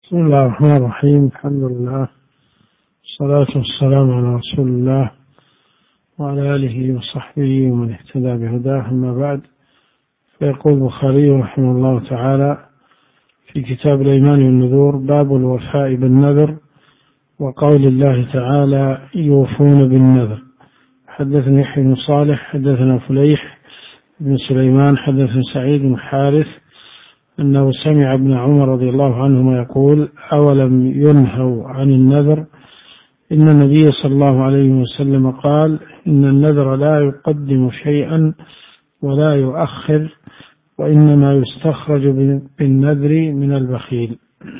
بسم الله الرحمن الرحيم. الحمد لله والصلاة والسلام على رسول الله وعلى آله وصحبه ومن اهتدى بهداه، أما بعد. فيقول البخاري رحمه الله تعالى في كتاب الأيمان والنذور: باب الوفاء بالنذر وقول الله تعالى: يوفون بالنذر. حدثني يحيى بن صالح حدثنا فليح بن سليمان حدثنا سعيد بن حارث أنه سمع ابن عمر رضي الله عنهما يقول: أولم ينهوا عن النذر؟ إن النبي صلى الله عليه وسلم قال: إن النذر لا يقدم شيئا ولا يؤخر، وإنما يستخرج بالنذر من البخيل.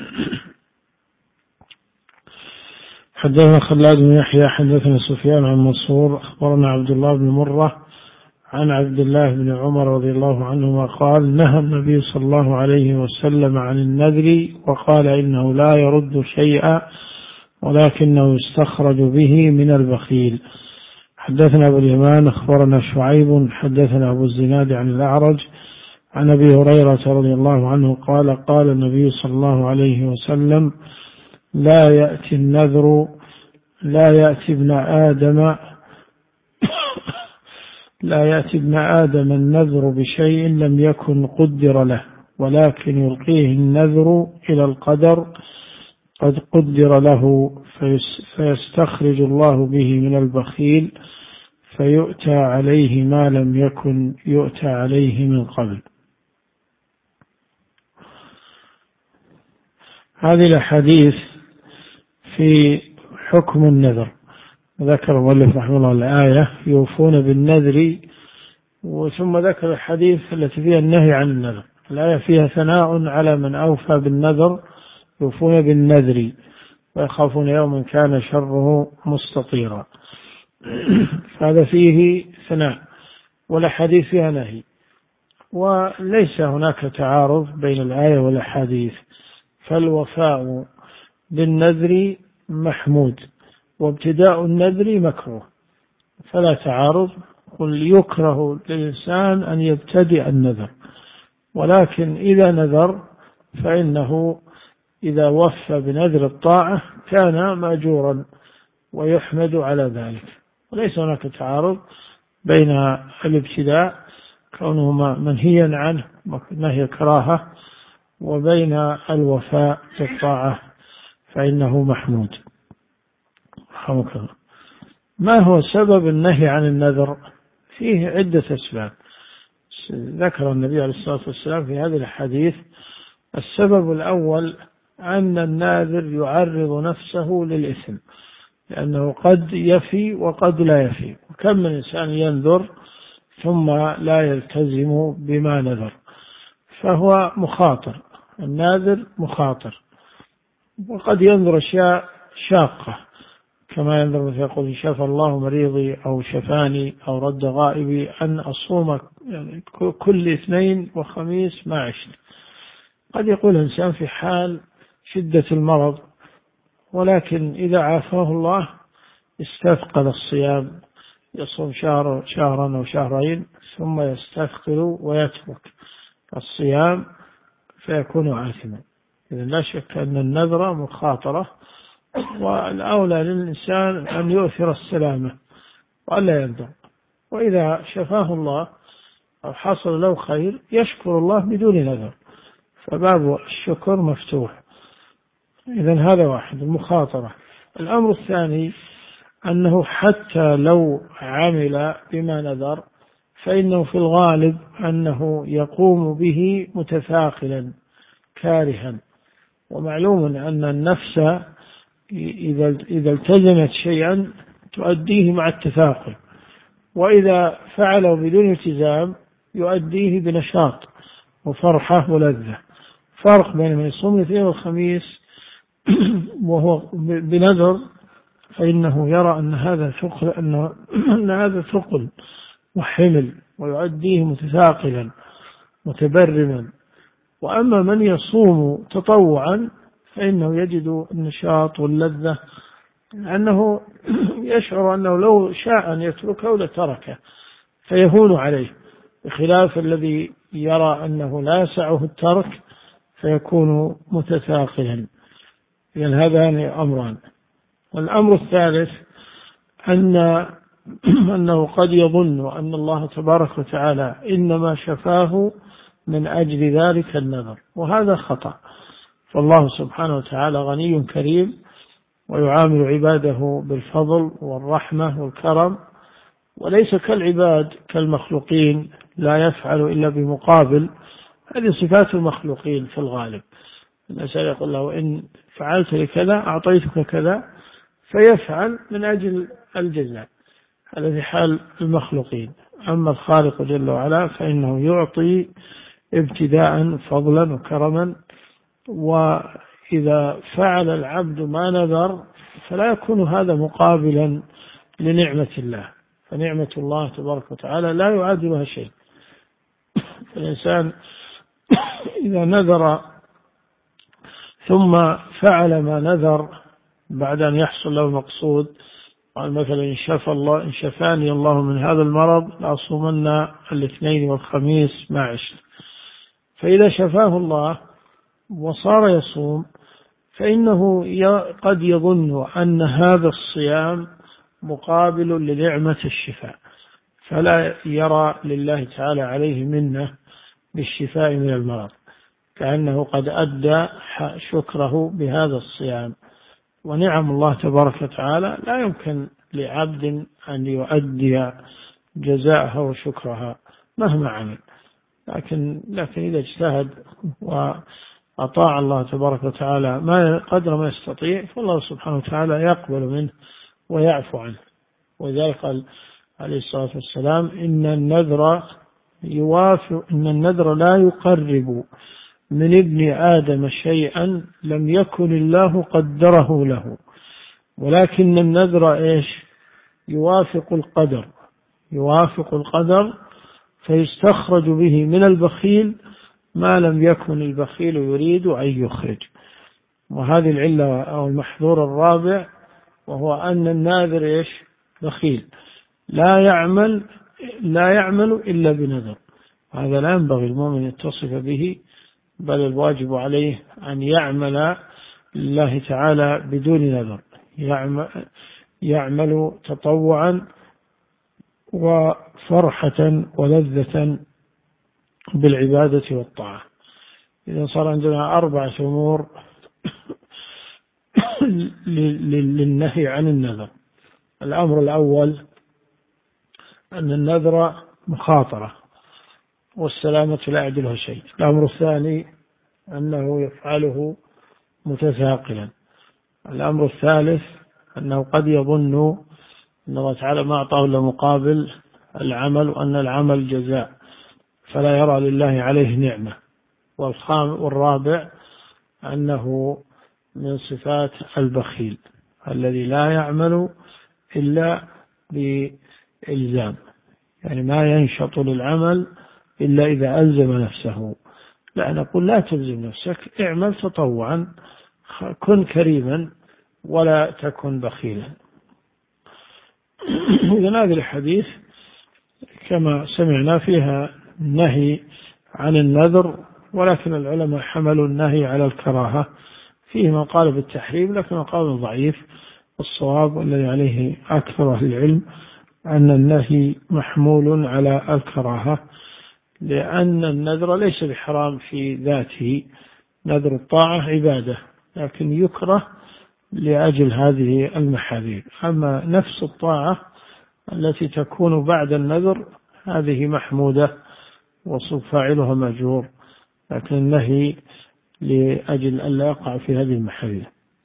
حدثنا خلاد بن يحيى حدثنا سفيان عن منصور أخبرنا عبد الله بن مرة عن عبد الله بن عمر رضي الله عنهما قال: نهى النبي صلى الله عليه وسلم عن النذر وقال: إنه لا يرد شيئا ولكنه يستخرج به من البخيل. حدثنا أبو اليمان أخبرنا شعيب حدثنا أبو الزناد عن الأعرج عن أبي هريرة رضي الله عنه قال: قال النبي صلى الله عليه وسلم: لا يأتي النذر لا يأتي ابن آدم النذر بشيء لم يكن قدر له، ولكن يلقيه النذر إلى القدر قد قدر له، فيستخرج الله به من البخيل فيؤتى عليه ما لم يكن يؤتى عليه من قبل. هذه الأحاديث في حكم النذر. ذكر المؤلف رحمه الله الآية: يوفون بالنذر، وثم ذكر الحديث التي فيها النهي عن النذر. الآية فيها ثناء على من أوفى بالنذر: يوفون بالنذر ويخافون يوما كان شره مستطيرا. هذا فيه ثناء، والأحاديث فيها نهي، وليس هناك تعارض بين الآية والأحاديث، فالوفاء بالنذر محمود، وابتداء النذر مكروه، فلا تعارض. قل: يكره للإنسان أن يبتدئ النذر، ولكن إذا نذر فإنه إذا وفى بنذر الطاعة كان مأجورا ويحمد على ذلك. وليس هناك تعارض بين الابتداء كونه منهيا عنه نهي كراهة، وبين الوفاء بالطاعة فإنه محمود. ما هو سبب النهي عن النذر؟ فيه عدة أسباب ذكر النبي عليه الصلاة والسلام في هذه الحديث. السبب الأول أن الناذر يعرض نفسه للإثم، لأنه قد يفي وقد لا يفي، وكم من إنسان ينذر ثم لا يلتزم بما نذر، فهو مخاطر. الناذر مخاطر، وقد ينذر أشياء شاقة، كما ينذر فيقول: إن شفى الله مريضي أو شفاني أو رد غائبي أن أصوم يعني كل اثنين وخميس ما عشت. قد يقول الإنسان في حال شدة المرض، ولكن إذا عافاه الله استثقل الصيام، يصوم شهرا أو شهرين ثم يستثقل ويترك الصيام فيكون آثما. إذن لا شك أن النذر مخاطرة، والأولى للإنسان أن يؤثر السلامة وألا ينذر، وإذا شفاه الله أو حصل له خير يشكر الله بدون نذر، فباب الشكر مفتوح. إذن هذا واحد، المخاطرة. الأمر الثاني أنه حتى لو عمل بما نذر فإنه في الغالب أنه يقوم به متثاقلا كارها، ومعلوم أن النفس إذا التزمت شيئا تؤديه مع التثاقل، وإذا فعله بدون التزام يؤديه بنشاط وفرحة ولذة. فرق بين من يصوم الاثنين والخميس وهو بنذر، فإنه يرى أن هذا ثقل وحمل ويؤديه متثاقلا متبرما. وأما من يصوم تطوعا فإنه يجد النشاط واللذة، أنه يشعر أنه لو شاء أن يتركه لتركه فيهون عليه، بخلاف الذي يرى أنه لا يسعه الترك فيكون متثاقلا. إذن هذان أمران. والأمر الثالث أنه قد يظن أن الله تبارك وتعالى إنما شفاه من أجل ذلك النذر، وهذا خطأ. فالله سبحانه وتعالى غني كريم، ويعامل عباده بالفضل والرحمة والكرم، وليس كالعباد كالمخلوقين لا يفعل إلا بمقابل. هذه صفات المخلوقين في الغالب. الإنسان يقول له إن فعلت لكذا أعطيتك كذا، فيفعل من أجل الجزاء. هذا في حال المخلوقين. أما الخالق جل وعلا فإنه يعطي ابتداء فضلا وكرما، وإذا فعل العبد ما نذر فلا يكون هذا مقابلا لنعمة الله، فنعمة الله تبارك وتعالى لا يعادلها شيء. الإنسان إذا نذر ثم فعل ما نذر بعد أن يحصل له المقصود، قال مثلا إن شفاني الله من هذا المرض لأصومن الاثنين والخميس ما عشت، فإذا شفاه الله وصار يصوم فإنه قد يظن أن هذا الصيام مقابل لنعمة الشفاء، فلا يرى لله تعالى عليه منه بالشفاء من المرض، كأنه قد أدى شكره بهذا الصيام. ونعم الله تبارك وتعالى لا يمكن لعبد أن يؤدي جزاءها وشكرها مهما عمل، لكن إذا اجتهد وأطاع الله تبارك وتعالى ما قدر ما يستطيع، فالله سبحانه وتعالى يقبل منه ويعفو عنه. وذلك قال عليه الصلاة والسلام إن النذر لا يقرب من ابن آدم شيئا لم يكن الله قدره له، ولكن النذر يوافق القدر فيستخرج به من البخيل ما لم يكن البخيل يريد أن يخرج. وهذه العلة أو المحذور الرابع، وهو أن الناذر بخيل لا يعمل إلا بنذر. هذا لا ينبغي المؤمن يتصف به، بل الواجب عليه أن يعمل لله تعالى بدون نذر، يعمل تطوعا وفرحة ولذة بالعبادة والطاعة. إذا صار عندنا 4 أمور للنهي عن النذر. الأمر الأول أن النذر مخاطرة، والسلامة لا يعدلها شيء. الأمر الثاني أنه يفعله متثاقلا. الأمر الثالث أنه قد يظن أن الله تعالى ما أعطاه إلا مقابل العمل، وأن العمل جزاء، فلا يرى لله عليه نعمة. والرابع أنه من صفات البخيل الذي لا يعمل إلا بإلزام، يعني ما ينشط للعمل إلا إذا ألزم نفسه. لا نقول لا تلزم نفسك، اعمل تطوعا، كن كريما ولا تكن بخيلا. إذن هذه الحديث كما سمعنا فيها نهي عن النذر، ولكن العلماء حملوا النهي على الكراهة، فيه من قال بالتحريم لكن قال ضعيف. الصواب الذي عليه أكثر أهل العلم أن النهي محمول على الكراهة، لأن النذر ليس بحرام في ذاته، نذر الطاعة عبادة، لكن يكره لأجل هذه المحاذير. أما نفس الطاعة التي تكون بعد النذر هذه محمودة وفاعلها مأجور، لكن النهي لأجل ألا يقع في هذه المحاذير.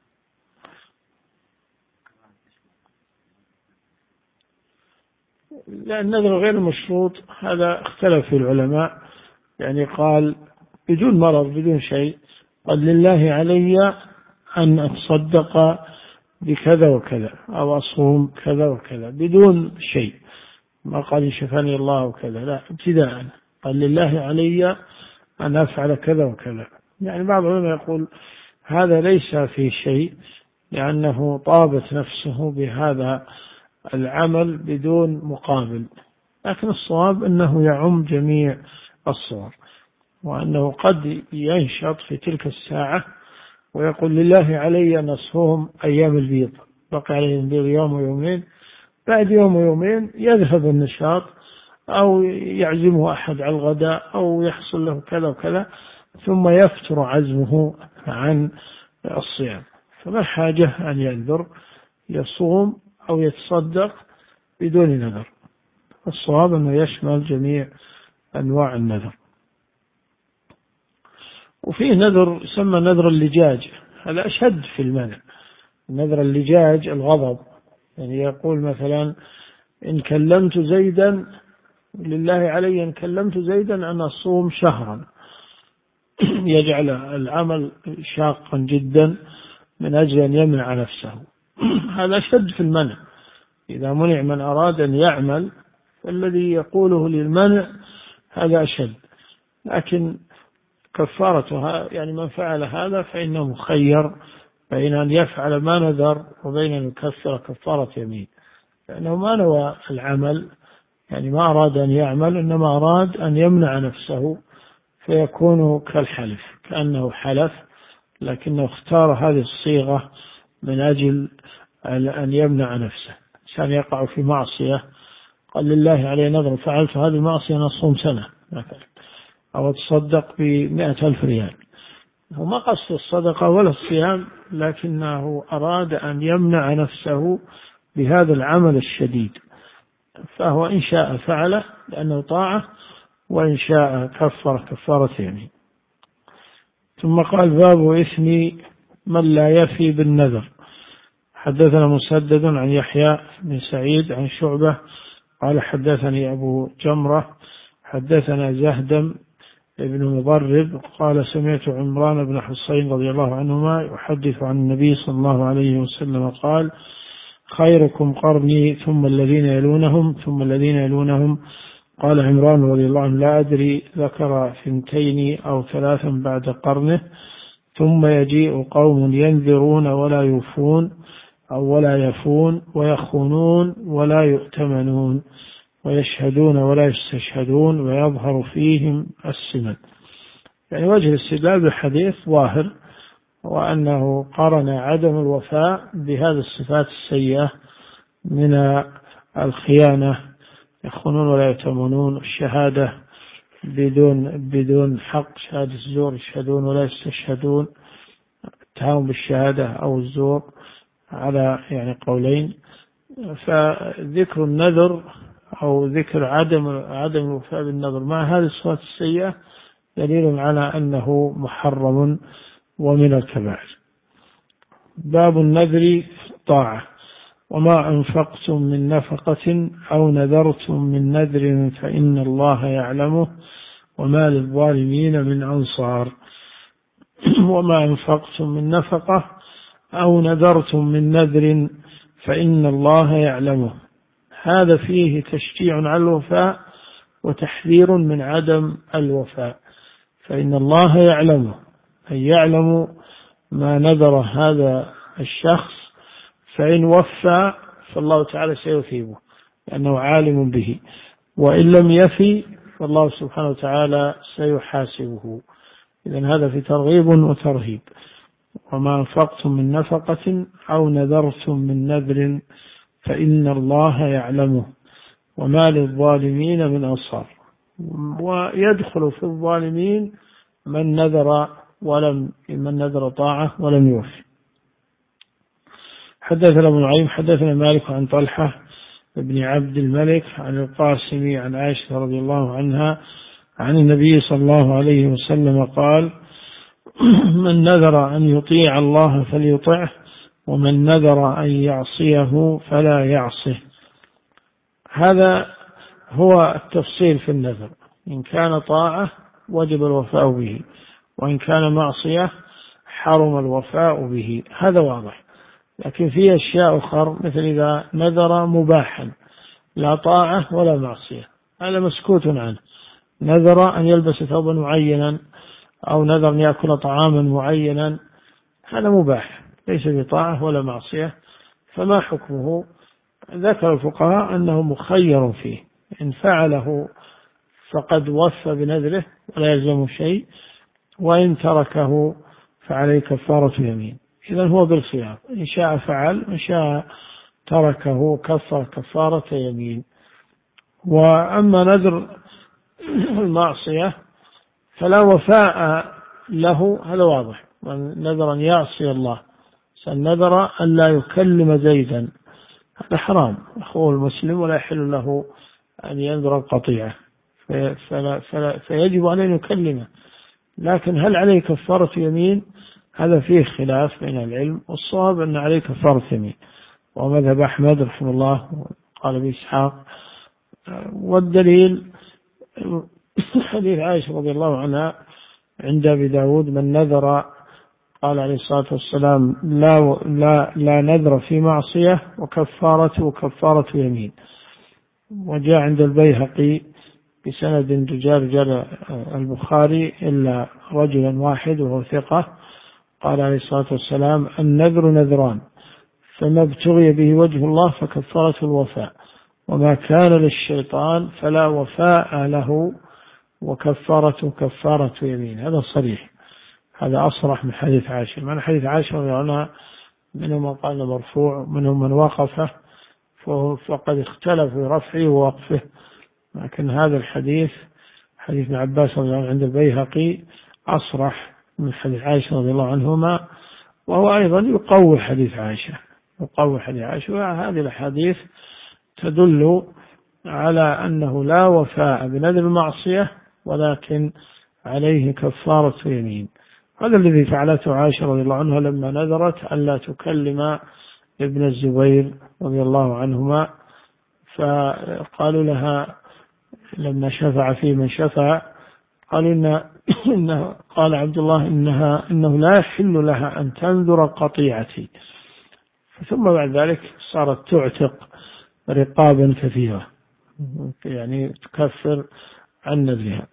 لأن النذر غير مشروط هذا اختلف في العلماء، يعني قال بدون مرض بدون شيء، قال لله علي أن أتصدق بكذا وكذا أو أصوم كذا وكذا بدون شيء، ما قال إن شفاني الله وكذا، لا، ابتداء قال لله علي أن أفعل كذا وكذا. يعني بعض العلماء يقول هذا ليس في شيء، لأنه طابت نفسه بهذا العمل بدون مقابل، لكن الصواب أنه يعم جميع الصور، وأنه قد ينشط في تلك الساعة ويقول لله علي نصفهم أيام البيض، بقي عليه البيض يوم ويومين، بعد يوم ويومين يذهب النشاط، أو يعزمه أحد على الغداء، أو يحصل له كذا وكذا، ثم يفتر عزمه عن الصيام. فما حاجة أن ينذر، يصوم أو يتصدق بدون نذر. الصواب أنه يشمل جميع أنواع النذر. وفيه نذر يسمى نذر اللجاج، هذا أشد في المنع. نذر اللجاج الغضب، يعني يقول مثلا إن كلمت زيدا لله علي إن كلمت زيدا أن أصوم شهرا، يجعل العمل شاقا جدا من أجل أن يمنع نفسه. هذا أشد في المنع. إذا منع من أراد أن يعمل فالذي يقوله للمنع هذا أشد. لكن كفارتها يعني من فعل هذا فإنه مخير بين أن يفعل ما نذر وبين أن يكفر كفارة يمين، لأنه ما نوى العمل، يعني ما أراد أن يعمل، إنما أراد أن يمنع نفسه، فيكون كالحلف، كأنه حلف لكنه اختار هذه الصيغة من أجل أن يمنع نفسه. كان يقع في معصية قال لله علي نذر فعلت هذه المعصية نصوم سنة مثلا، أو تصدق ب100,000 ريال، هو ما قصد الصدقة ولا الصيام، لكنه أراد أن يمنع نفسه بهذا العمل الشديد، فهو إن شاء فعله لأنه طاعة، وإن شاء كفر كفارة يمين. ثم قال باب إثم من لا يفي بالنذر. حدثنا مسدد عن يحيى بن سعيد عن شعبة قال حدثني أبو جمرة حدثنا زهدم ابن مضرب قال سمعت عمران بن حصين رضي الله عنهما يحدث عن النبي صلى الله عليه وسلم قال خيركم قرني ثم الذين يلونهم ثم الذين يلونهم. قال عمران رضي الله عنه لا أدري ذكر 2 أو 3 بعد قرنه. ثم يجيء قوم ينذرون ولا يوفون أو ولا يفون ويخونون ولا يؤتمنون ويشهدون ولا يستشهدون ويظهر فيهم السمن. يعني وجه الاستدلال بالحديث ظاهر، وأنه قرن عدم الوفاء بهذه الصفات السيئة من الخيانة، يخونون ولا يؤتمنون، الشهادة بدون حق، شهادة الزور، يشهدون ولا يستشهدون، التهاون بالشهادة أو الزور على يعني قولين. فذكر النذر أو ذكر عدم الوفاء بالنذر مع هذه الصفات السيئة دليل على أنه محرم ومن الكبائر. باب النذر طاعة. وما أنفقتم من نفقة أو نذرتم من نذر فإن الله يعلمه وما للظالمين من أنصار. وما أنفقتم من نفقة أو نذرتم من نذر فإن الله يعلمه، هذا فيه تشجيع على الوفاء وتحذير من عدم الوفاء. فإن الله يعلمه، أي يعلم ما نذر هذا الشخص، فإن وفى فالله تعالى سيثيبه لأنه عالم به، وإن لم يفي فالله سبحانه وتعالى سيحاسبه. إذن هذا في ترغيب وترهيب. وما أنفقتم من نفقة أو نذرتم من نذر فإن الله يعلمه وما للظالمين من أنصار. ويدخل في الظالمين من نذر طاعة ولم يوفي. حدثنا ابن نعيم حدثنا مالك عن طلحة بن عبد الملك عن القاسم عن عائشة رضي الله عنها عن النبي صلى الله عليه وسلم قال من نذر أن يطيع الله فليطعه ومن نذر أن يعصيه فلا يعصه. هذا هو التفصيل في النذر، إن كان طاعة وجب الوفاء به، وإن كان معصية حرم الوفاء به، هذا واضح. لكن في أشياء أخرى مثل إذا نذر مباحا لا طاعة ولا معصية، هذا مسكوت عنه. نذر أن يلبس ثوبا معينا أو نذر أن يأكل طعاما معينا، هذا مباح ليس بطاعة ولا معصية، فما حكمه؟ ذكر الفقهاء أنه مخير فيه، إن فعله فقد وفى بنذره ولا يلزم شيء، وإن تركه فعليه كفارة يمين. إذن هو بالخيار، إن شاء فعل، إن شاء تركه كفر كفارة يمين. وأما نذر المعصية فلا وفاء له، هذا واضح، من نذر أن يعصي الله، نذر أن لا يكلم زيدا، هذا حرام، أخوه المسلم ولا يحل له أن ينذر القطيعة، فيجب عليه أن يكلمه. لكن هل عليه كفارة يمين؟ هذا فيه خلاف بين العلم، والصواب أن عليه كفارة يمين، ومذهب أحمد رحمه الله قال بإسحاق. والدليل حديث عائشة رضي الله عنها عند أبي داود: من نذر، قال عليه الصلاة والسلام: لا نذر في معصية وكفارته كفارة يمين. وجاء عند البيهقي بسند رجال البخاري إلا رجلا واحد وهو ثقة، قال عليه الصلاة والسلام: النذر نذران، فما ابتغي به وجه الله فكفارة الوفاء، وما كان للشيطان فلا وفاء له وكفارة كفارة يمين. هذا صريح، هذا أصرح من حديث عائشة. من حديث عائشة رضي الله عنها منهم من قال مرفوع، منهم من وقفه، فقد اختلف في رفعه ووقفه. لكن هذا الحديث حديث ابن عباس رضي الله عنه عند البيهقي أصرح من حديث عائشة رضي الله عنهما، وهو أيضا يقوي حديث عائشة، وهذه الحديث تدل على أنه لا وفاء بنذر المعصية، ولكن عليه كفارة يمين. هذا الذي فعلته عائشة رضي الله عنها لما نذرت أن لا تكلم ابن الزبير رضي الله عنهما، فقالوا لها لما شفع في من شفع، قالوا قال عبد الله إنه لا يحل لها أن تنذر قطيعتي. ثم بعد ذلك صارت تعتق رقابا كثيرة، يعني تكفر عن نذرها.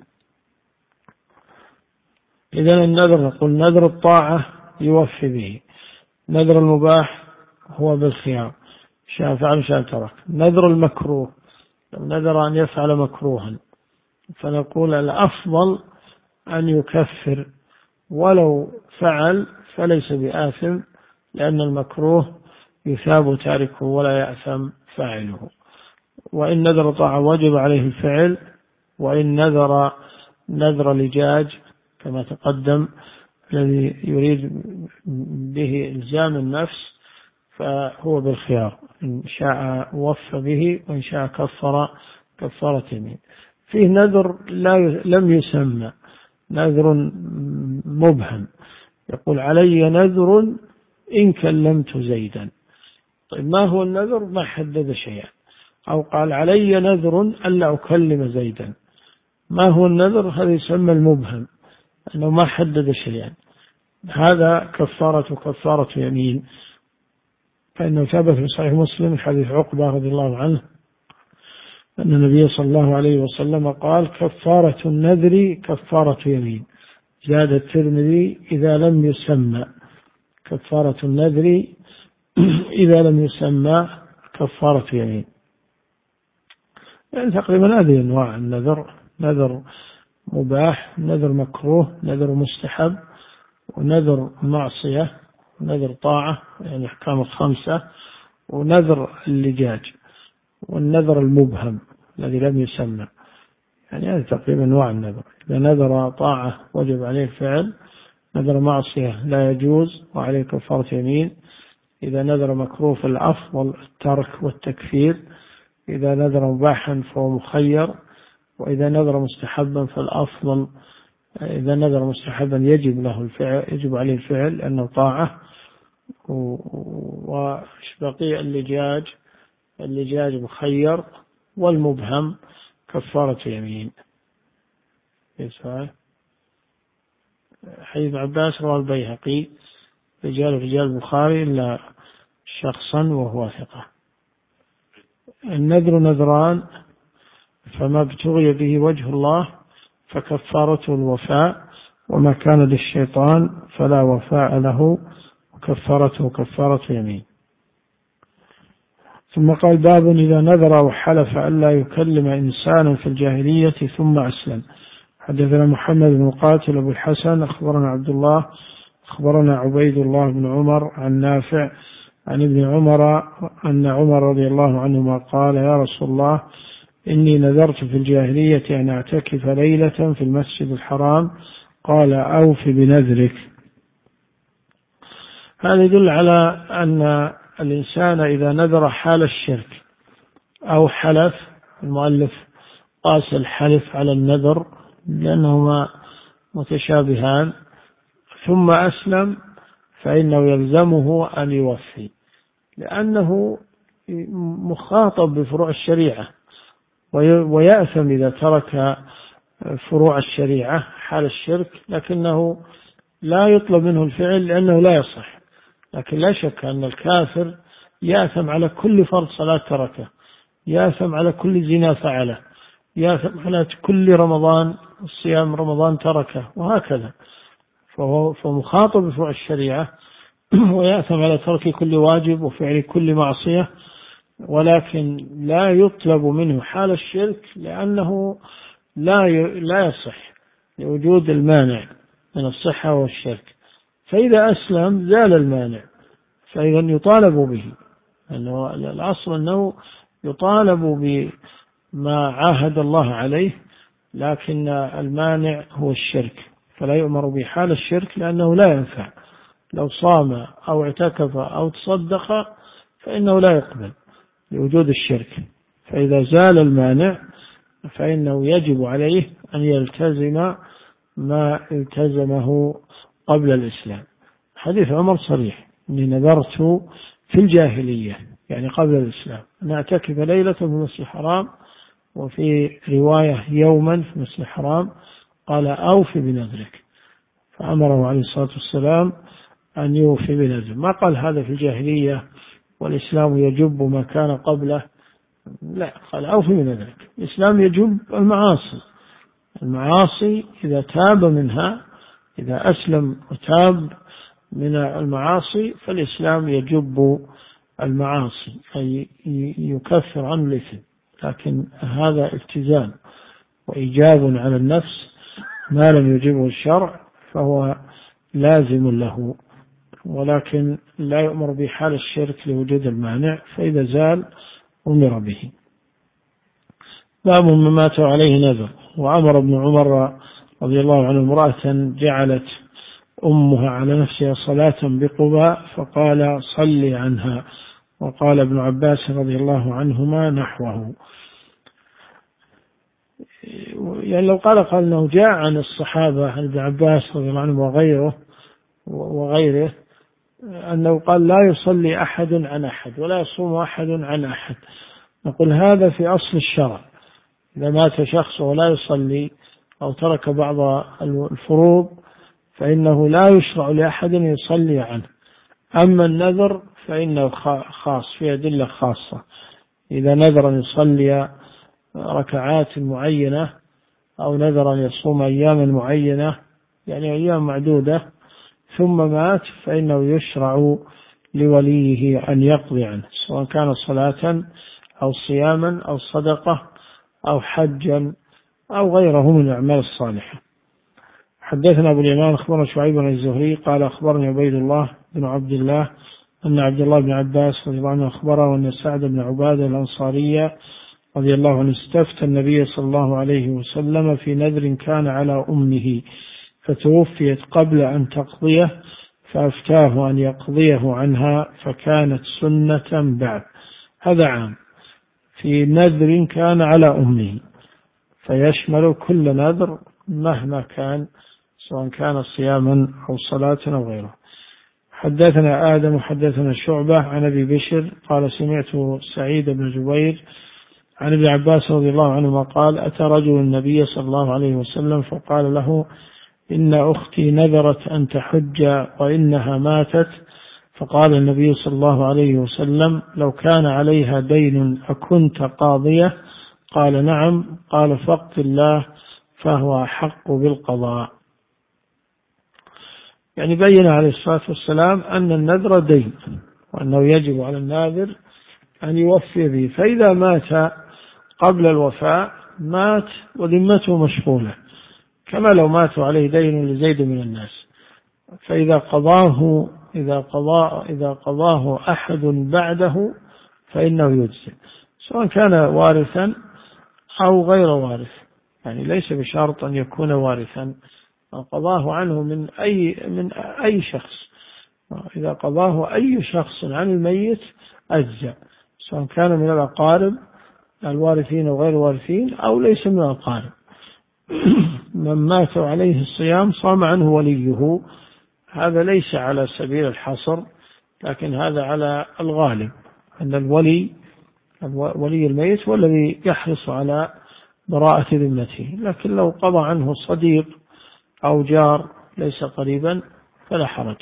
إذن النذر، نقول نذر الطاعة يوفي به، نذر المباح هو بالخيار، شاء فعل شاء ترك. نذر المكروه، لو نذر أن يفعل مكروها فنقول الأفضل أن يكفر، ولو فعل فليس بآثم، لأن المكروه يثاب تاركه ولا يأثم فاعله. وإن نذر طاعة وجب عليه الفعل، وإن نذر لجاج كما تقدم الذي يريد به إلزام النفس فهو بالخيار، إن شاء وفى به وإن شاء كفارة يمين. فيه نذر لم يسمى، نذر مبهم، يقول علي نذر إن كلمت زيدا. طيب ما هو النذر؟ ما حدد شيئا، أو قال علي نذر ألا أكلم زيدا. ما هو النذر؟ هذا يسمى المبهم، أنه ما حدد شيئا. هذا كفارة يمين، فإنه ثبت في صحيح مسلم حديث عقبة رضي الله عنه أن النبي صلى الله عليه وسلم قال: كفارة النذر كفارة يمين. زاد الترمذي: إذا لم يسمى، كفارة النذر إذا لم يسمى كفارة يمين. يعني تقريبا هذه أنواع النذر: نذر مباح، نذر مكروه، نذر مستحب، ونذر معصية، ونذر طاعة، يعني أحكام الخمسة، ونذر اللجاج، والنذر المبهم الذي لم يسمى. يعني هذه تقريبا أنواع النذر. إذا نذر طاعة وجب عليه الفعل، نذر معصية لا يجوز وعليه كفارة يمين. إذا نذر مكروه فالأفضل الترك والتكفير. إذا نذر مباحا فهو مخير. وإذا نذر مستحبا فالأفضل، إذا نذر مستحبا يجب عليه الفعل لأنه طاعة. وبقي اللجاج مخير، والمبهم كفارة يمين. حديث عباس رواه البيهقي: رجال البخاري إلا شخصا وهو ثقة. النذر نذران، فما ابتغي به وجه الله فكفارته الوفاء، وما كان للشيطان فلا وفاء له وكفارته كفارة يمين. ثم قال: باب إذا نذر وحلف ألا يكلم إنسانا في الجاهلية ثم أسلم. حدثنا محمد بن مقاتل أبو الحسن أخبرنا عبد الله أخبرنا عبيد الله بن عمر عن نافع عن ابن عمر أن عمر رضي الله عنهما قال يا رسول الله إني نذرت في الجاهلية أن أعتكف ليلة في المسجد الحرام، قال أوف بنذرك. هذا يدل على أن الإنسان إذا نذر حال الشرك أو حلف، المؤلف قاس الحلف على النذر لأنهما متشابهان، ثم أسلم فإنه يلزمه أن يوفي، لأنه مخاطب بفروع الشريعة ويأثم إذا ترك فروع الشريعة حال الشرك، لكنه لا يطلب منه الفعل لأنه لا يصح. لكن لا شك أن الكافر يأثم على كل فرض صلاة تركه، يأثم على كل زنا فعله، يأثم على كل رمضان صيام رمضان تركه، وهكذا. فهو مخاطب بفروع الشريعة ويأثم على ترك كل واجب وفعل كل معصية، ولكن لا يطلب منه حال الشرك لأنه لا يصح لوجود المانع من الصحة والشرك. فإذا أسلم زال المانع، فإذا يطالب به، أنه الأصل أنه يطالب بما عاهد الله عليه، لكن المانع هو الشرك، فلا يؤمر بحال الشرك لأنه لا ينفع. لو صام أو اعتكف أو تصدق فإنه لا يقبل لوجود الشرك. فإذا زال المانع فإنه يجب عليه أن يلتزم ما التزمه قبل الإسلام. حديث عمر صريح: إني نذرت في الجاهلية، يعني قبل الإسلام، أن أعتكف ليلة في المسجد الحرام، وفي رواية يوما في المسجد الحرام، قال أوفي بنذرك، فأمره عليه الصلاة والسلام أن يوفي بنذره. ما قال هذا في الجاهلية والإسلام يجب ما كان قبله، لا، قال أوفي بنذرك. الإسلام يجب المعاصي إذا تاب منها، إذا أسلم وتاب من المعاصي فالإسلام يجب المعاصي، أي يكفر عن الإثم. لكن هذا التزام وإيجاب على النفس، ما لم يجبه الشرع فهو لازم له، ولكن لا يؤمر بحال الشرك لوجود المانع، فإذا زال أمر به. باب من مات عليه نذر. وأمر ابن عمر رضي الله عنه امرأة جعلت أمها على نفسها صلاة بقباء فقال صلي عنها، وقال ابن عباس رضي الله عنهما نحوه. يعني لو قال أنه جاء عن الصحابة عن ابن عباس رضي الله عنه وغيره أنه قال لا يصلي أحد عن أحد ولا يصوم أحد عن أحد، نقول هذا في أصل الشرع. إذا مات شخص ولا يصلي أو ترك بعض الفروض فإنه لا يشرع لأحد يصلي عنه. أما النذر فإنه خاص، في أدلة خاصة. إذا نذر أن يصلي ركعات معينة أو نذر أن يصوم أياما معينة، يعني أيام معدودة، ثم مات، فإنه يشرع لوليه أن يقضي عنه، سواء كان صلاة أو صياما أو صدقة أو حجا أو غيره من الأعمال الصالحة. حدثنا أبو اليمان أخبرنا شعيب بن الزهري قال أخبرني عبيد الله بن عبد الله أن عبد الله بن عباس رضي الله عنه أخبره أن سعد بن عبادة الأنصاري رضي الله عنه استفتى النبي صلى الله عليه وسلم في نذر كان على أمه فتوفيت قبل أن تقضيه، فأفتاه أن يقضيه عنها، فكانت سنة بعد. هذا عام في نذر كان على أمه، فيشمل كل نذر مهما كان، سواء كان صياما أو صلاة أو غيره. حدثنا آدم وحدثنا شعبة عن أبي بشر قال سمعت سعيد بن جبير عن ابن عباس رضي الله عنهما قال أتى رجل النبي صلى الله عليه وسلم فقال له إن أختي نذرت أن تحج وإنها ماتت، فقال النبي صلى الله عليه وسلم لو كان عليها دين أكنت قاضية؟ قال نعم. قال فاقض الله فهو أحق بالقضاء. يعني بين عليه الصلاة والسلام أن النذر دين، وأنه يجب على الناذر أن يوفي به، فإذا مات قبل الوفاء مات وذمته مشغولة، كما لو مات عليه دين لزيد من الناس، إذا قضاه أحد بعده فإنه يجزئ، سواء كان وارثا أو غير وارث، يعني ليس بشرط أن يكون وارثا، قضاه عنه من أي شخص، إذا قضاه أي شخص عن الميت أجزأ، سواء كان من الأقارب الوارثين وغير وارثين أو ليس من الأقارب. من مات عليه الصيام صام عنه وليه، هذا ليس على سبيل الحصر، لكن هذا على الغالب أن ولي الميت هو الذي يحرص على براءة ذمته، لكن لو قضى عنه صديق أو جار ليس قريبا فلا حرج.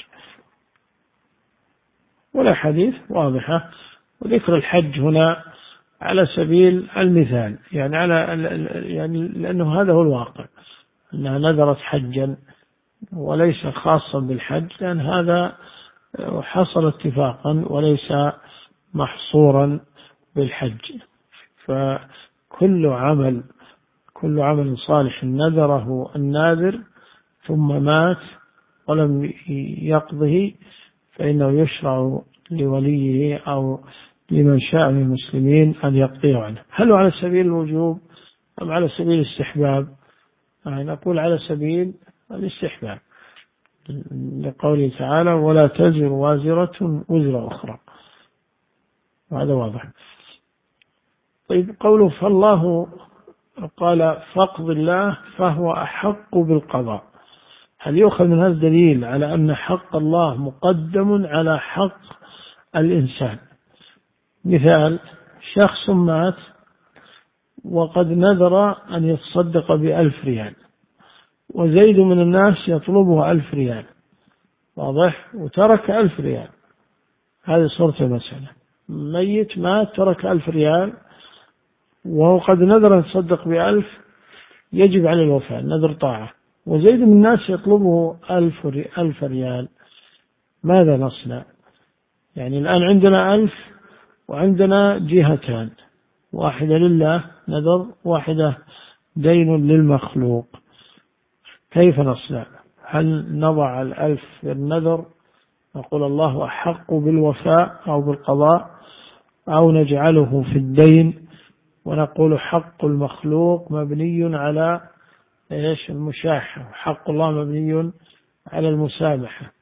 والأحاديث واضحة، وذكر الحج هنا على سبيل المثال، يعني لأنه هذا هو الواقع، أنها نذرت حجا وليس خاصا بالحج، لأن هذا حصل اتفاقا وليس محصورا بالحج. فكل عمل صالح نذره الناذر ثم مات ولم يقضه فإنه يشرع لوليه أو لمن شاء من المسلمين أن يقضيه عنه. هل على سبيل الوجوب أم على سبيل الاستحباب؟ نقول على سبيل الاستحباب، لقوله تعالى ولا تزر وازرة وزر أخرى، وهذا واضح. طيب، قوله فالله قال فاقض الله فهو أحق بالقضاء، هل يؤخذ من هذا الدليل على أن حق الله مقدم على حق الإنسان؟ مثال: شخص مات وقد نذر أن يتصدق ب1000 ريال، وزيد من الناس يطلبه 1000 ريال، واضح، وترك 1000 ريال، هذه صورة المسألة. ميت مات ترك 1000 ريال وهو قد نذر أن يتصدق ب1000، يجب على الوفاء، نذر طاعة، وزيد من الناس يطلبه 1000 ريال، ماذا نصنع؟ يعني الآن عندنا 1000 وعندنا جهتان، واحدة لله نذر، واحدة دين للمخلوق، كيف نصنع؟ هل نضع 1000 في النذر نقول الله أحق بالوفاء أو بالقضاء، أو نجعله في الدين ونقول حق المخلوق مبني على المشاحة، حق الله مبني على المسامحة،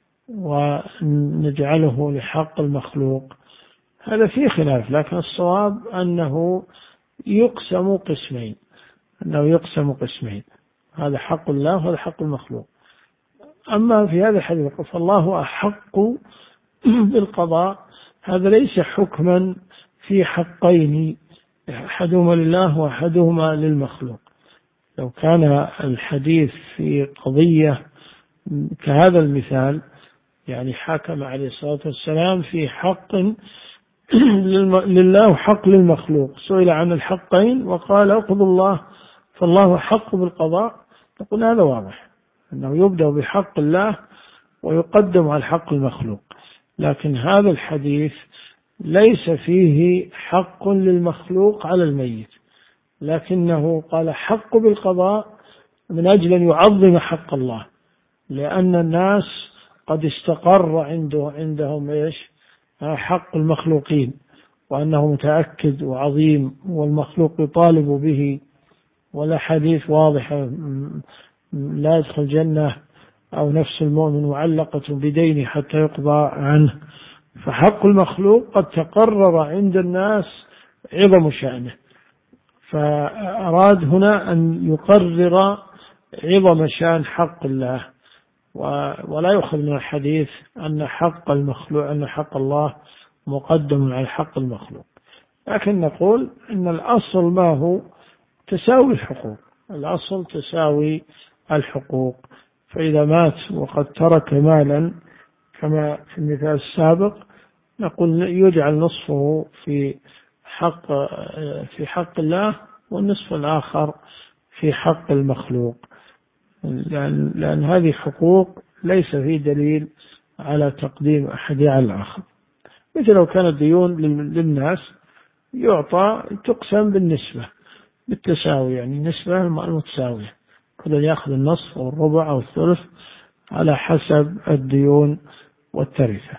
ونجعله لحق المخلوق؟ هذا فيه خلاف، لكن الصواب أنه يقسم قسمين، هذا حق الله وهذا حق المخلوق. أما في هذا الحديث فالله أحق بالقضاء، هذا ليس حكما في حقين أحدهما لله وأحدهما للمخلوق. لو كان الحديث في قضية كهذا المثال، يعني حكم عليه الصلاة والسلام في حق لله وحق للمخلوق، سئل عن الحقين وقال اقضوا الله فالله حق بالقضاء، نقول هذا واضح أنه يبدأ بحق الله ويقدم على حق المخلوق. لكن هذا الحديث ليس فيه حق للمخلوق على الميت، لكنه قال حق بالقضاء من أجل أن يعظم حق الله، لأن الناس قد استقر عندهم حق المخلوقين، وأنه متأكد وعظيم والمخلوق يطالب به، والأحاديث واضحة لا يدخل الجنة أو نفس المؤمن معلقة بدينه حتى يقضى عنه، فحق المخلوق قد تقرر عند الناس عظم شأنه، فأراد هنا أن يقرر عظم شأن حق الله، ولا يؤخذ من الحديث أن حق الله مقدم على حق المخلوق. لكن نقول إن الأصل ما هو تساوي الحقوق، الأصل تساوي الحقوق، فإذا مات وقد ترك مالا كما في المثال السابق نقول يجعل نصفه في حق الله والنصف الآخر في حق المخلوق، لأن هذه حقوق ليس في دليل على تقديم أحد على الآخر. مثل لو كانت ديون للناس تقسم بالتساوي، يعني النسبة المتساوية، كل يأخذ النصف أو الربع أو الثلث على حسب الديون والتركة.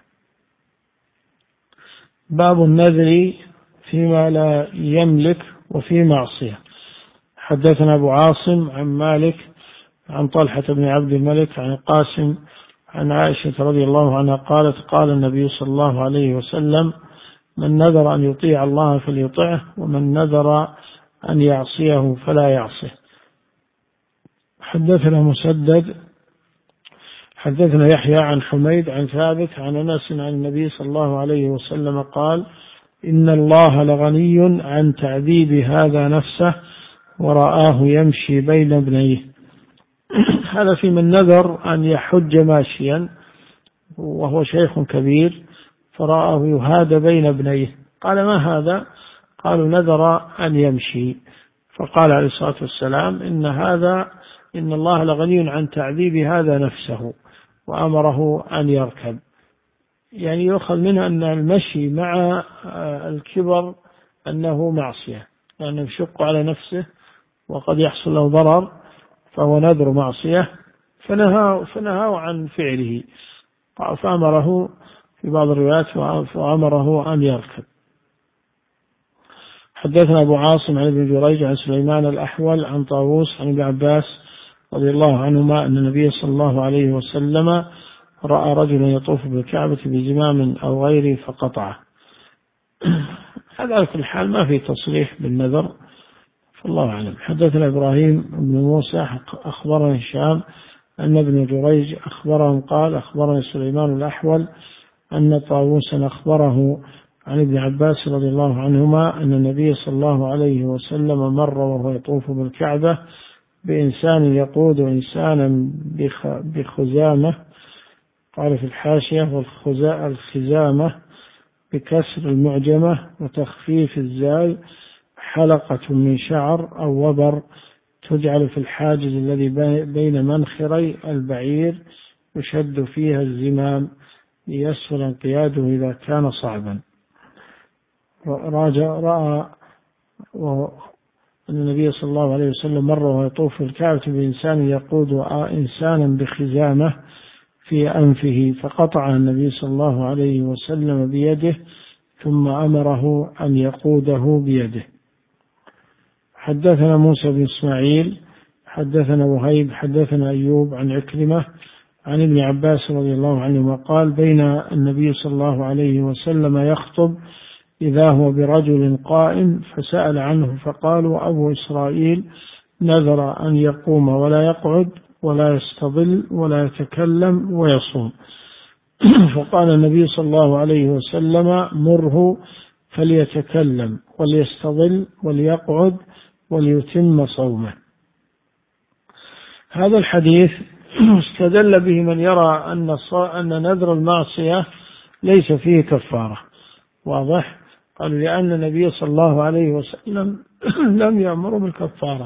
باب النذر فيما لا يملك وفي معصية. حدثنا أبو عاصم عن مالك عن طلحة بن عبد الملك عن القاسم عن عائشة رضي الله عنها قالت قال النبي صلى الله عليه وسلم من نذر أن يطيع الله فليطعه ومن نذر أن يعصيه فلا يعصيه. حدثنا مسدد حدثنا يحيى عن حميد عن ثابت عن أنس عن النبي صلى الله عليه وسلم قال إن الله لغني عن تعذيب هذا نفسه ورآه يمشي بين ابنيه. هذا في من نذر أن يحج ماشيا وهو شيخ كبير فرآه يهاد بين ابنيه، قال ما هذا؟ قالوا نذر أن يمشي، فقال عليه الصلاة والسلام إن الله لغني عن تعذيب هذا نفسه وأمره أن يركب. يعني يؤخذ منها أن المشي مع الكبر أنه معصية، لأنه يشق على نفسه وقد يحصل له ضرر، فهو نذر معصية فنهاه عن فعله، فأمره في بعض الروايات فأمره أن يركب. حدثنا أبو عاصم عن ابن جريج عن سليمان الأحول عن طاووس عن ابن عباس رضي الله عنهما أن النبي صلى الله عليه وسلم رأى رجلا يطوف بالكعبة بزمام أو غيره فقطعه. هذا على كل حال ما في تصريح بالنذر، فالله أعلم. حدثنا إبراهيم بن موسى أخبرنا هشام أن ابن جريج أخبرهم قال أخبرنا سليمان الأحول أن طاووسا أخبره عن ابن عباس رضي الله عنهما أن النبي صلى الله عليه وسلم مر وهو يطوف بالكعبة بإنسان يقود إنسانا بخزامة، قال في الحاشية والخزامة بكسر المعجمة وتخفيف الزاي حلقة من شعر أو وبر تجعل في الحاجز الذي بين منخري البعير يشد فيها الزمام ليسهل انقياده إذا كان صعبا. رأى أن النبي صلى الله عليه وسلم مر وهو يطوف في الكعبة بإنسان يقود إنسانا بخزامة في أنفه فقطع النبي صلى الله عليه وسلم بيده ثم أمره أن يقوده بيده. حدثنا موسى بن إسماعيل حدثنا وهيب حدثنا أيوب عن عكرمة عن ابن عباس رضي الله عنهما قال بين النبي صلى الله عليه وسلم يخطب إذا هو برجل قائم فسأل عنه فقالوا أبو إسرائيل نذر أن يقوم ولا يقعد ولا يستظل ولا يتكلم ويصوم. فقال النبي صلى الله عليه وسلم مره فليتكلم وليستظل وليقعد وليتم صومه. هذا الحديث استدل به من يرى أن نذر المعصية ليس فيه كفارة. واضح؟ قالوا لأن النبي صلى الله عليه وسلم لم يأمر بالكفارة،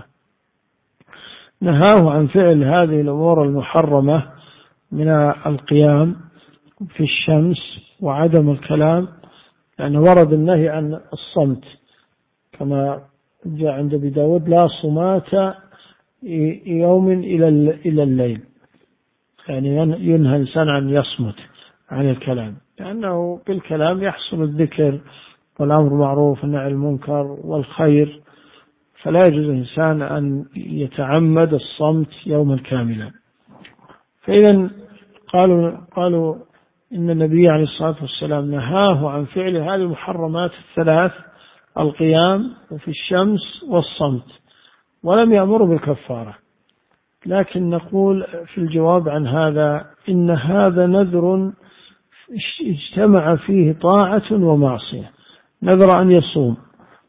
نهاه عن فعل هذه الأمور المحرمة من القيام في الشمس وعدم الكلام، لأنه ورد النهي عن الصمت كما جاء عند أبي داود لا صمات يوم إلى الليل، يعني ينهى الإنسان أن يصمت عن الكلام، لأنه بالكلام يحصل الذكر والأمر معروف والنهي عن المنكر والخير، فلا يجوز الإنسان أن يتعمد الصمت يوما كاملا. فإذا قالوا إن النبي عليه الصلاة والسلام نهاه عن فعل هذه المحرمات الثلاث، القيام وفي الشمس والصمت، ولم يأمر بالكفارة. لكن نقول في الجواب عن هذا إن هذا نذر اجتمع فيه طاعة ومعصية، نذر أن يصوم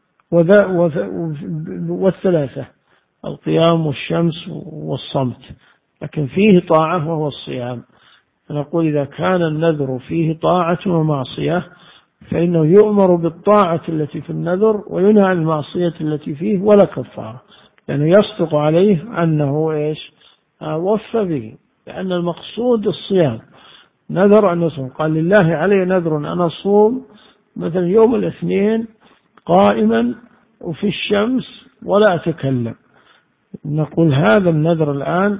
والثلاثة القيام والشمس والصمت، لكن فيه طاعة وهو الصيام. فنقول إذا كان النذر فيه طاعة ومعصية فإنه يؤمر بالطاعة التي في النذر وينهى عن المعصية التي فيه ولا كفارة، لأنه يصدق عليه أنه وفى به، لأن المقصود الصيام. نذر أن يصوم، قال لله علي نذر أن أصوم مثلا يوم الاثنين قائما وفي الشمس ولا أتكلم، نقول هذا النذر الآن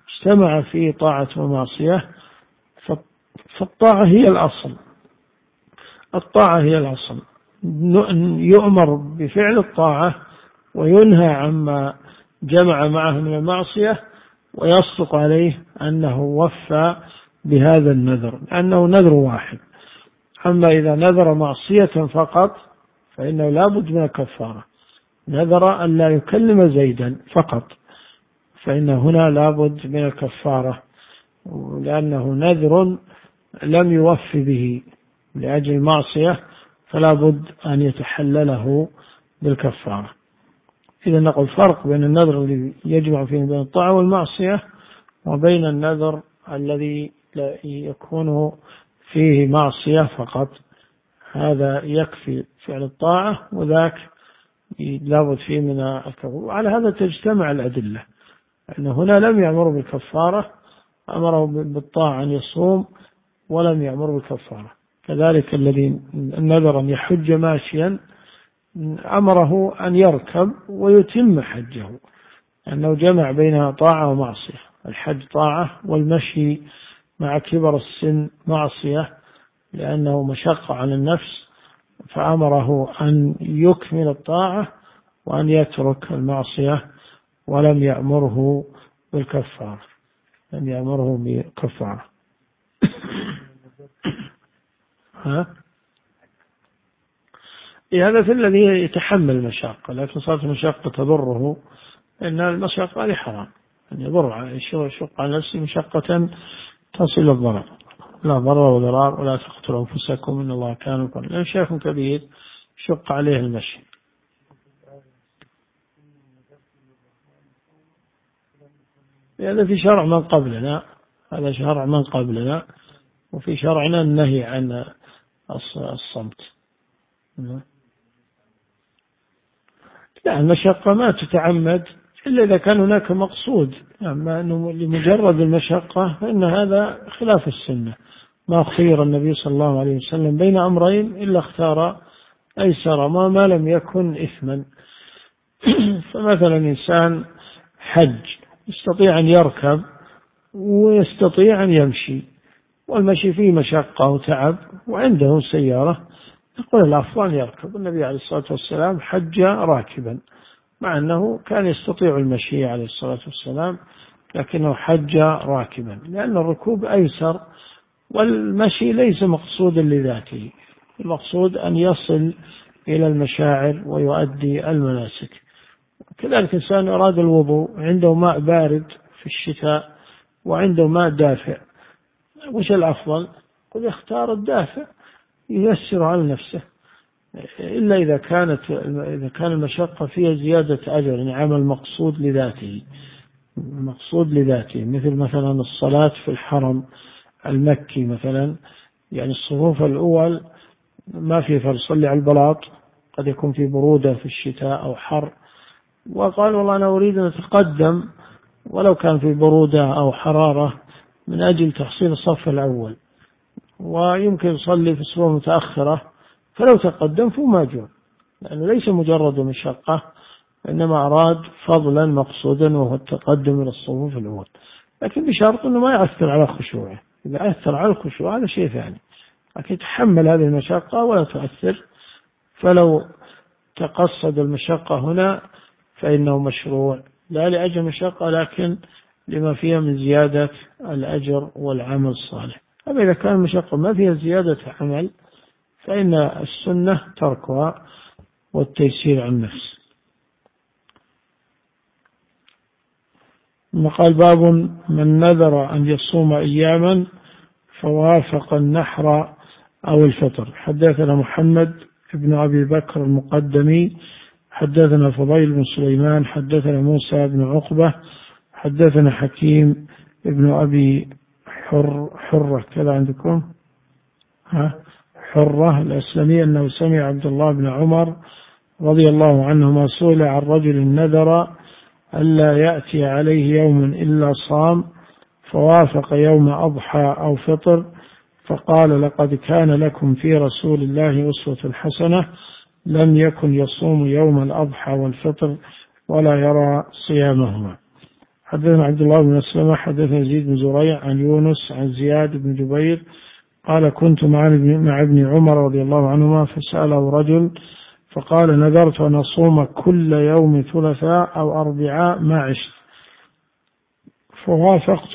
اجتمع فيه طاعة ومعصية فالطاعة هي الأصل. الطاعة هي الأصل، يؤمر بفعل الطاعة وينهى عما جمع معه من المعصية، ويصدق عليه أنه وفى بهذا النذر لأنه نذر واحد. أما إذا نذر معصية فقط فإنه لا بد من الكفارة. نذر أن لا يكلم زيدا فقط فإن هنا لا بد من الكفارة، لأنه نذر لم يوف به لأجل المعصية، فلا بد أن يتحلله بالكفارة. إذا نقول فرق بين النذر الذي يجمع فيه بين الطاعة والمعصية وبين النذر الذي يكون فيه معصية فقط، هذا يكفي فعل الطاعة وذاك لابد فيه من الكفارة. وعلى هذا تجتمع الأدلة، أن هنا لم يأمر بالكفارة، أمره بالطاعة أن يصوم ولم يأمر بالكفارة. كذلك الذي نذر أن يحج ماشيا أمره أن يركب ويتم حجه، أنه جمع بين طاعة ومعصية. الحج طاعة والمشي مع كبر السن معصية لأنه مشقة على النفس، فأمره أن يكمل الطاعة وأن يترك المعصية ولم يأمره بالكفارة، لم يأمره بالكفارة. هذا في الذي يتحمل المشقة، لكن صارت المشقة تضره، إن المشقة هذه حرام، أن يضر يشق على نفسه مشقة تصل الضرر. لا ضرر وضرار، ولا تقتلوا أنفسكم إن الله كان بكم. لأن شيخ كبير شق عليه المشي. هذا في شرع من قبلنا، هذا شرع من قبلنا، وفي شرعنا النهي عن الصمت. لا، المشقة ما تتعمد إلا إذا كان هناك مقصود، أما أنه لمجرد المشقة فإن هذا خلاف السنة. ما خير النبي صلى الله عليه وسلم بين أمرين إلا اختار أيسر ما لم يكن إثما. فمثلا إنسان حج يستطيع أن يركب ويستطيع أن يمشي، والمشي فيه مشقة وتعب وعنده سيارة، يقول الأفضل يركب. النبي عليه الصلاة والسلام حج راكبا، مع أنه كان يستطيع المشي عليه الصلاة والسلام، لكنه حج راكبا لأن الركوب أيسر، والمشي ليس مقصودا لذاته، المقصود أن يصل إلى المشاعر ويؤدي المناسك. كذلك إنسان أراد الوضوء، عنده ماء بارد في الشتاء وعنده ماء دافئ، وش الأفضل؟ قل يختار الدافئ ييسر على نفسه، إلا إذا كان المشقة فيها زيادة أجر، يعني عمل مقصود لذاته، مثلا الصلاة في الحرم المكي مثلا، يعني الصفوف الأول ما في فلصلي على البلاط، قد يكون في برودة في الشتاء أو حر، وقال والله أنا أريد أن أتقدم ولو كان في برودة أو حرارة من أجل تحصيل الصف الأول، ويمكن يصلي في الصفوف متأخرة، فلو تقدم فهو ماجور، لأنه ليس مجرد مشقة، إنما أراد فضلا مقصودا وهو التقدم إلى الصفوف الأول، لكن بشرط أنه ما يأثر على خشوعه. إذا أثر على الخشوع هذا شيء ثاني، لكن يتحمل هذه المشقة ولا تؤثر. فلو تقصد المشقة هنا فإنه مشروع، لا لأجل المشقة لكن لما فيها من زيادة الأجر والعمل الصالح. أما إذا كان المشقة ما فيها زيادة عمل فإن السنة تركها والتيسير عن النفس. ثم قال باب من نذر أن يصوم أياما فوافق النحر أو الفطر. حدثنا محمد بن أبي بكر المقدمي حدثنا فضيل بن سليمان حدثنا موسى بن عقبة حدثنا حكيم بن أبي حرة كذا عندكم حرة الأسلمي أنه سمع عبد الله بن عمر رضي الله عنهما سئل عن رجل نذر ألا يأتي عليه يوم إلا صام فوافق يوم أضحى أو فطر، فقال لقد كان لكم في رسول الله أسوة حسنة، لم يكن يصوم يوم الأضحى والفطر ولا يرى صيامهما. حدثنا عبد الله بن مسلمة حدثنا يزيد بن زريع عن يونس عن زياد بن جبير قال كنت مع ابن عمر رضي الله عنهما فسأله رجل فقال نذرت أن أصوم كل يوم ثلاثاء أو أربعاء ما عشت، فوافقت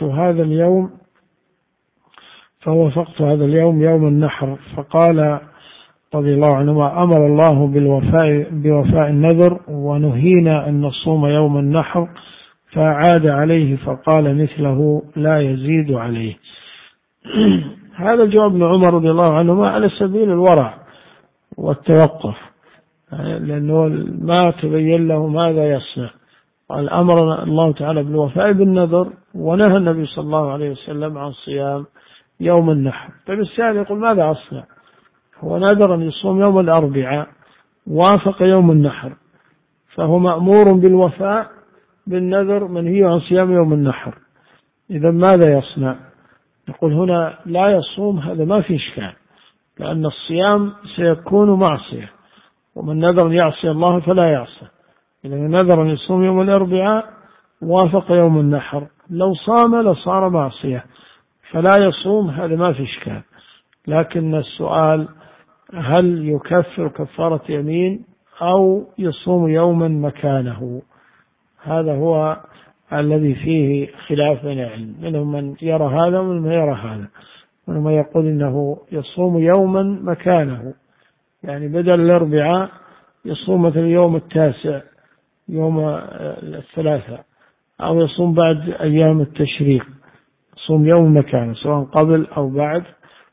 هذا اليوم يوم النحر. فقال رضي الله عنهما أمر الله بوفاء النذر ونهينا أن نصوم يوم النحر، فعاد عليه فقال مثله لا يزيد عليه. هذا جواب ابن عمر رضي الله عنهما على سبيل الورع والتوقف، لأنه ما تبين له ماذا يصنع. قال أمر الله تعالى بالوفاء بالنذر ونهى النبي صلى الله عليه وسلم عن صيام يوم النحر. فبالسائل يقول ماذا أصنع؟ هو نذر أن يصوم يوم الأربعاء وافق يوم النحر، فهو مأمور بالوفاء بالنذر منهي عن صيام يوم النحر، إذا ماذا يصنع؟ نقول هنا لا يصوم، هذا ما في إشكال، لأن الصيام سيكون معصية، ومن نذر أن يعصي الله فلا يعصى. إذا نذر أن يصوم يوم الأربعاء وافق يوم النحر، لو صام لصار معصية، فلا يصوم، هذا ما في إشكال. لكن السؤال هل يكفر كفارة يمين أو يصوم يوما مكانه؟ هذا هو الذي فيه خلاف بين العلم، منهم من يرى هذا ومن من يرى هذا، ومن يقول إنه يصوم يوما مكانه، يعني بدل الأربعاء يصوم مثل اليوم التاسع يوم الثلاثاء، أو يصوم بعد أيام التشريق، يصوم يوم مكانه سواء قبل أو بعد،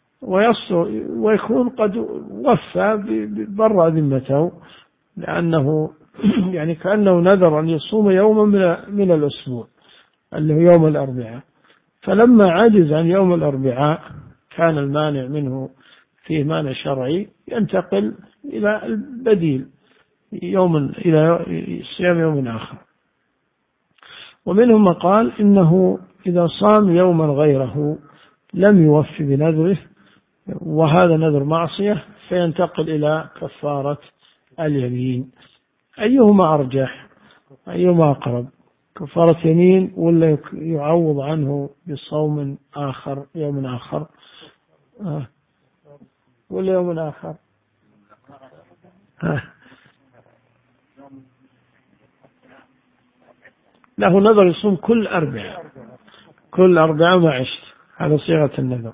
ويكون قد وفى ببر ذمته، لأنه يعني كأنه نذر أن يصوم يوما من الأسبوع اللي هو يوم الأربعاء، فلما عجز عن يوم الأربعاء كان المانع منه فيه مانع شرعي، ينتقل إلى البديل إلى صيام يوم آخر. ومنهم من قال إنه إذا صام يوما غيره لم يوفي بنذره، وهذا نذر معصية، فينتقل إلى كفارة اليمين. أيهما أرجح؟ أيهما أقرب؟ كفارة يمين ولا يعوض عنه بصوم آخر يوم آخر؟ ولا يوم آخر؟ له نذر يصوم كل أربعة ما عشت، على صيغة النذر.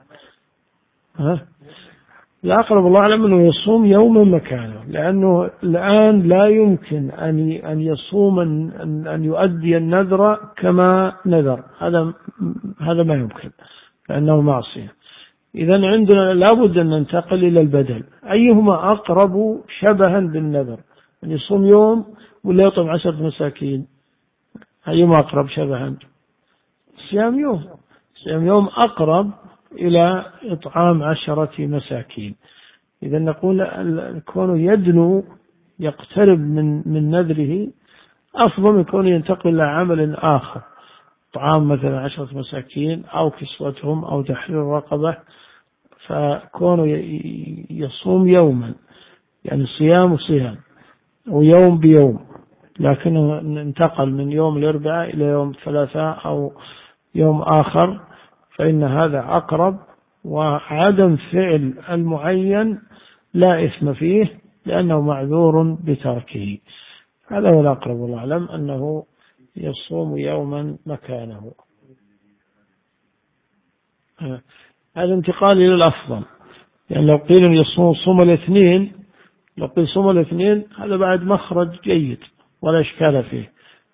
لا، أقرب الله أعلم أنه يصوم يوما مكانه، لأنه الآن لا يمكن أن يصوم أن يؤدي النذر كما نذر، هذا ما يمكن، لأنه معصية. إذن عندنا لابد أن ننتقل إلى البدل. أيهما أقرب شبها بالنذر، أن يصوم يوم ولا يطعم 10 مساكين؟ أيهما أقرب شبها؟ صيام يوم أقرب إلى إطعام 10 مساكين. إذا نقول كونه يدنو يقترب من نذره أفضل من كونه ينتقل إلى عمل آخر، طعام مثلا 10 مساكين أو كسوتهم أو تحرير رقبة، فكونه يصوم يوما يعني صيام ويوم بيوم، لكنه انتقل من يوم الأربعاء إلى يوم الثلاثاء أو يوم آخر، فإن هذا أقرب، وعدم فعل المعين لا إثم فيه لأنه معذور بتركه. هذا هو الأقرب والله أعلم، أنه يصوم يوما مكانه. هذا انتقال إلى الأفضل، يعني لو قيل صوم الاثنين، لو قيل صوم الاثنين هذا بعد مخرج جيد ولا إشكال فيه،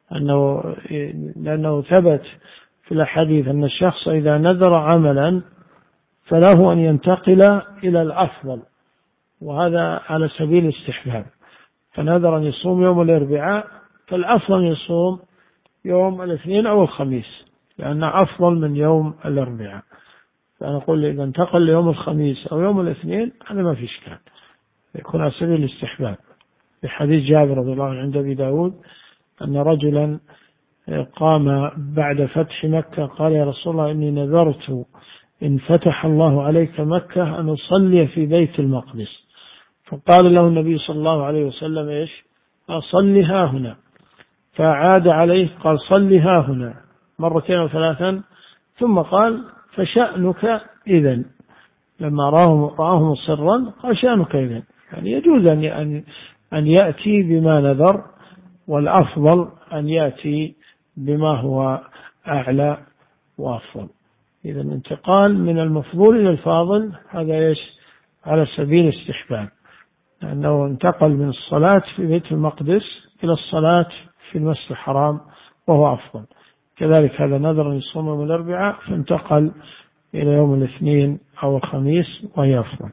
لأنه ثبت في الحديث أن الشخص إذا نذر عملا فله أن ينتقل إلى الأفضل، وهذا على سبيل الاستحباب. فنذر أن يصوم يوم الأربعاء، فالأفضل يصوم يوم الاثنين أو الخميس، لأنه أفضل من يوم الأربعاء. فنقول إذا انتقل ليوم الخميس أو يوم الاثنين هذا ما في إشكال، يكون على سبيل الاستحباب. في حديث جابر رضي الله عنه عند أبي داود أن رجلا قام بعد فتح مكة قال يا رسول الله إني نذرت إن فتح الله عليك مكة أن أصلي في بيت المقدس، فقال له النبي صلى الله عليه وسلم إيش؟ أصلي ها هنا، فعاد عليه قال صلي ها هنا، مرتين أو ثلاثا، ثم قال فشأنك إذن، لما رآه مصرا قال شأنك إذن، يعني يجوز أن يأتي بما نذر، والأفضل أن يأتي بما هو أعلى وأفضل. إذا الانتقال من المفضول إلى الفاضل هذا إيش؟ على سبيل الاستحباب، لأنه انتقل من الصلاة في بيت المقدس إلى الصلاة في المسجد الحرام وهو أفضل. كذلك هذا نذر يصوم يوم الأربعاء فانتقل إلى يوم الاثنين أو الخميس وهي أفضل.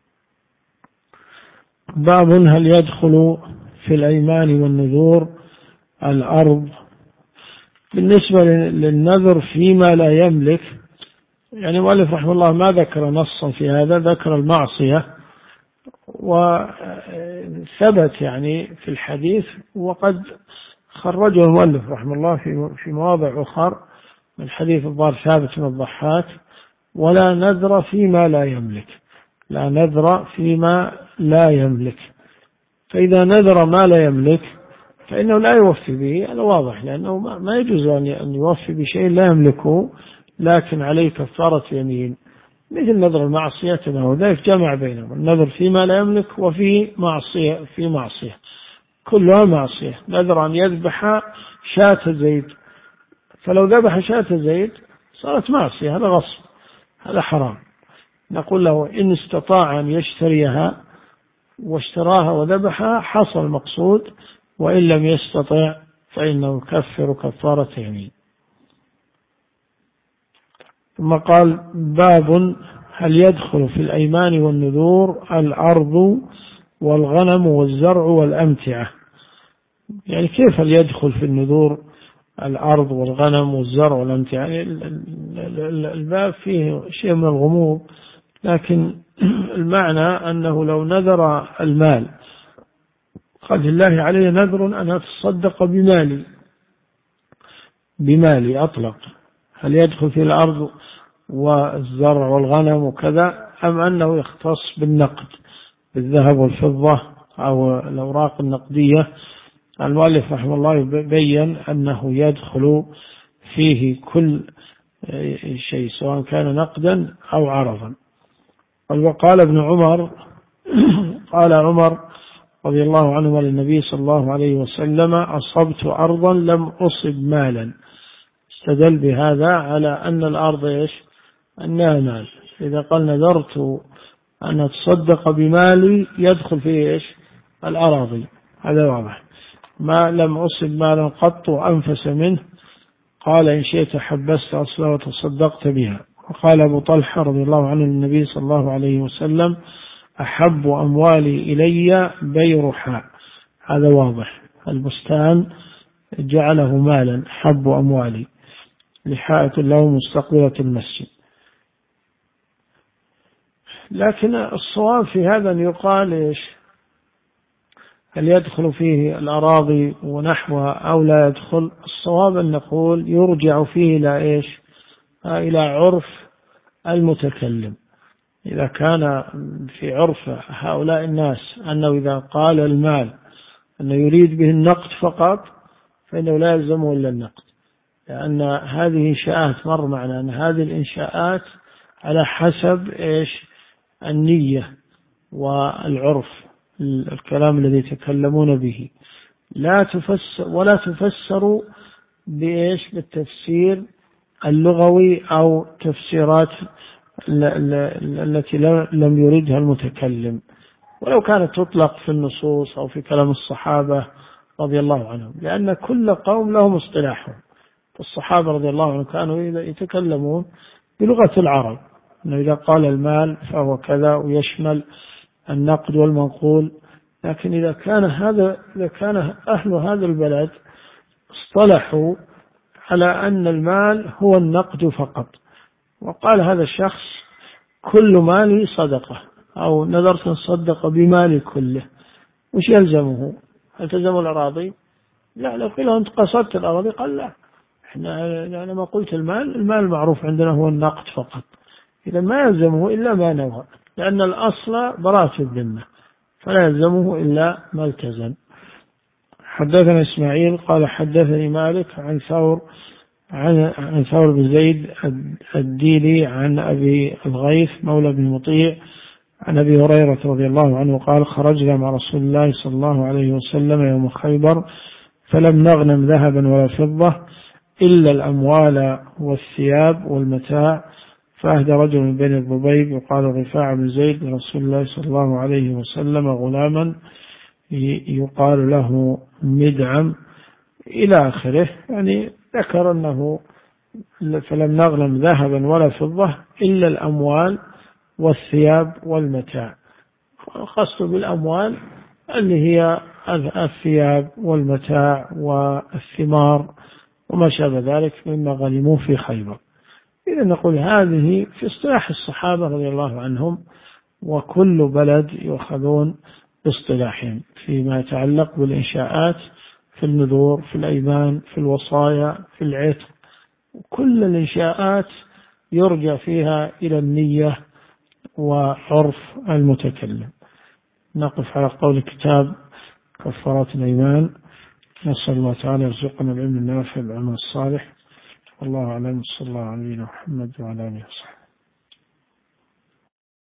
باب هل يدخل في الأيمان والنذور الأرض؟ بالنسبة للنذر فيما لا يملك، يعني مؤلف رحمه الله ما ذكر نصا في هذا، ذكر المعصية، وثبت يعني في الحديث، وقد خرجه المؤلف رحمه الله في مواضع أخرى من حديث الضار ثابت من الضحاك: ولا نذر فيما لا يملك، لا نذر فيما لا يملك. فإذا نذر ما لا يملك فإنه لا يوفي به، هذا واضح، لأنه ما يجوز أن يوفي بشيء لا يملكه، لكن عليه كفارة يمين، مثل نذر المعصية. وذلك جمع بينهم، النذر فيما لا يملك وفي معصية، في معصية كلها معصية. نذر أن يذبح شاة زيد، فلو ذبح شاة زيد صارت معصية، هذا غصب، هذا حرام. نقول له إن استطاع أن يشتريها واشتراها وذبحها حصل المقصود، وإن لم يستطع فإنه يكفر كفارة يمين. ثم قال: باب هل يدخل في الأيمان والنذور الأرض والغنم والزرع والأمتعة؟ يعني كيف هل يدخل في النذور الأرض والغنم والزرع والأمتعة؟ يعني الباب فيه شيء من الغموض، لكن المعنى أنه لو نذر المال قال: لله علي نذر أن أتصدق بمالي أطلق، هل يدخل في الأرض والزرع والغنم وكذا، أم أنه يختص بالنقد بالذهب والفضة أو الأوراق النقدية؟ المؤلف رحمه الله يبين أنه يدخل فيه كل شيء سواء كان نقدا أو عرضا. وقال ابن عمر قال عمر رضي الله عنه للنبي صلى الله عليه وسلم: أصبت أرضا لم أصب مالا. استدل بهذا على أن الأرض إيش؟ أنها مال. إذا قال نذرت أن أتصدق بمالي يدخل فيه إيش؟ الأراضي، هذا واضح. ما لم أصب مالا قط أنفس منه، قال: إن شئت حبست أصلا وتصدقت بها. وقال أبو طلحة رضي الله عنه للنبي صلى الله عليه وسلم: أحب أموالي إلي بيرحاء. هذا واضح، البستان جعله مالا، أحب أموالي، لحائط له مستقبلة المسجد. لكن الصواب في هذا أن يقال إيش؟ هل يدخل فيه الأراضي ونحوها أو لا يدخل؟ الصواب أن نقول يرجع فيه إلى إيش؟ إلى عرف المتكلم. إذا كان في عرف هؤلاء الناس أنه إذا قال المال أنه يريد به النقد فقط فإنه لا يلزمه إلا النقد، لأن هذه إنشاءات، مر معنا أن هذه الإنشاءات على حسب إيش؟ النية والعرف، الكلام الذي يتكلمون به، لا تفسر ولا تفسر بإيش؟ بالتفسير اللغوي أو تفسيرات التي لم يردها المتكلم، ولو كانت تطلق في النصوص أو في كلام الصحابة رضي الله عنهم، لأن كل قوم لهم اصطلاحهم. الصحابة رضي الله عنهم كانوا يتكلمون بلغة العرب، أنه إذا قال المال فهو كذا ويشمل النقد والمنقول. لكن إذا كان أهل هذا البلد اصطلحوا على أن المال هو النقد فقط، وقال هذا الشخص: كل مالي صدقة، أو نذرت أن صدق بمالي كله، وش يلزمه؟ هل تلزم الأراضي؟ لا. لو قيل أنت قصدت الأراضي قال: لا، أنا ما قلت المال المعروف عندنا هو النقد فقط. إذا ما يلزمه إلا ما نوى، لأن الأصل براءة الذمة، فلا يلزمه إلا ما التزم. حدثنا إسماعيل قال: حدثني مالك عن ثور عن ثور بن زيد الديلي عن أبي الغيث مولى بن مطيع عن أبي هريرة رضي الله عنه قال خرجنا مع رسول الله صلى الله عليه وسلم يوم خيبر فلم نغنم ذهبا ولا فضة إلا الأموال والثياب والمتاع، فأهدى رجل من بني الضبيب يقال رفاعة بن زيد لرسول الله صلى الله عليه وسلم غلاما يقال له مدعم إلى آخره. يعني ذكر أنه فلم نغنم ذهبا ولا فضة إلا الأموال والثياب والمتاع. القصد بالأموال اللي هي الثياب والمتاع والثمار وما شابه ذلك مما غنموه في خيبر. إذا نقول هذه في اصطلاح الصحابة رضي الله عنهم، وكل بلد يؤخذون باصطلاحهم فيما يتعلق بالإنشاءات، في النذور، في الأيمان، في الوصايا، في العتق. كل الإنشاءات يرجع فيها إلى النية وعرف المتكلم. نقف على قول كتاب كفارات الأيمان. نسأل الله تعالى يرزقنا العلم النافع والعمل الصالح. والله أعلم. صلى الله عليه محمد وعلى آله وصحبه.